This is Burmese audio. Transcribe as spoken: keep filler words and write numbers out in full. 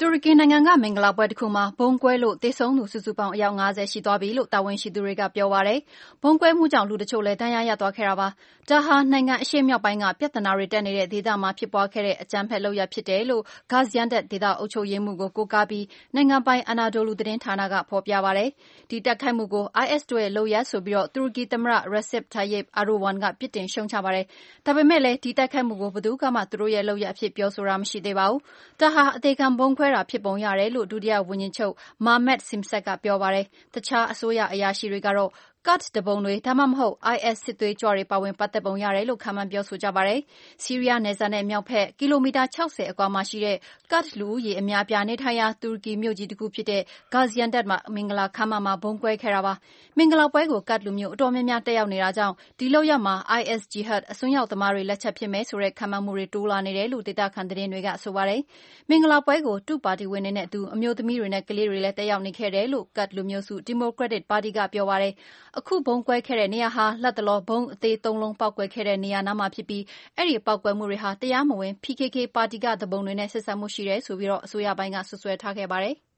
တူရကီနိုင်ငံကမင်္ဂလာပွဲတစ်ခုမှာဗုံးကွဲလို့သေဆုံးသူစုစုပေါင်းအယောက်၅၀ရှိသွားပြီလို့တာဝန်ရှိသူတွေကပြောပါတယ်။ဗုံးကွဲမှုကြောင့်လူတချို့လည်းဒဏ်ရာရသွားခဲ့တာပါ။ဒါဟာနိုင်ငံအရှေ့မြောက်ပိုင်းကပြဿနာတွေတက်နေတဲ့ဒေသမှာဖြစ်ပွားခဲ့တဲ့အကြမ်းဖက်လုပ်ရပ်ဖြစ်တယ်လို့ Gaziantep ဒေသအုပ်ချုပ်ရေးမှူးကိုကိုးကားပြီးနိုင်ငံပိုင် Anadolu သတင်းဌာနကဖော်ပြပါတယ်။ဒီတိုက်ခိုက်မှုကို I S တို့ရဲ့လုပ်ရပ်ဆိုပြီးတူရကီသမ္မတ Recep Tayyip Erdogan ကပြစ်တင်ရှုံချပါတယ်။ဒါပေမဲ့လည်းဒီတိုက်ခိုက်မှုကိုဘယ်သူကမှသူတို့ရဲ့လုပ်ရပ်အဖြစ်ပြောဆိုတာမရှိသေးပါဘူး။ဒါဟာအသေခံဗုံးခွဲတာဖြစ်ပုံရတယ်လို့ဒုတိယဝန်ကြီးချုပ် Mehmet Simsek ကပြောပါတယ်။တခြားအစိုးရအရာရှိတွေကတော့ Kurd သူပုန်တွေဒါမှမဟုတ် I S စစ်သွေးကြွတွေပါဝင်ပတ်သက်ပုံရတယ်လို့ခန့်မှန်းပြောဆိုကြပါတယ်။ဆီးရီးယားနယ်စပ်နဲ့မြောက်ဘက်ကီလိုမီတာ၆၀အကွာမှာရှိတဲ့ Kurd လူဦးရေအများအပြားနေထိုင်ရာတူရကီမြို့ကြီးတစ်ခုဖြစ်တဲ့ Gaziantep မင်္ဂလာခမ်းမမှာဗုံးကွဲခဲ့တာပါ။မင်္ဂလာပွဲကို Kurd လူမျိုးအတော်များများတက်ရောက်နေတာကြောင့်ဒီလုပ်ရပ်မှာ I S Jihad အစွန်းရောက်သမားတွေလက်ချက်ဖြစ်မယ်ဆိုတဲ့ခန့်မှန်းမှုတွေတိုးလာနေတယ်လို့ဒေသခံသတင်းတွေကဆိုပါတယ်။မင်္ဂလာပွဲကိုတူပါတီဝင်တွေနဲ့အတူအမျိုးသမီးတွေနဲ့ကလေးတွေလည်းတက်ရောက်နေခဲ့တယ်လို့ Kurd လူမျိုးစု Democratic Party ကပြောပါတယ်။အခုဗုံးကွဲခဲ့တဲ့နေရာဟာလတ်တလောဗုံးအသေးသုံးလုံးပေါက်ကွဲခဲ့တဲ့နေရာနားမှာဖြစ်ပြီးအဲဒီပေါက်ကွဲမှုတွေဟာတရားမဝင် P K K ပါတီကသူပုန်တွေနဲ့ဆက်စပ်မှုရှိတယ်ဆိုပြီးအစိုးရပိုင်းကစွပ်စွဲထားခဲ့ပါတယ်။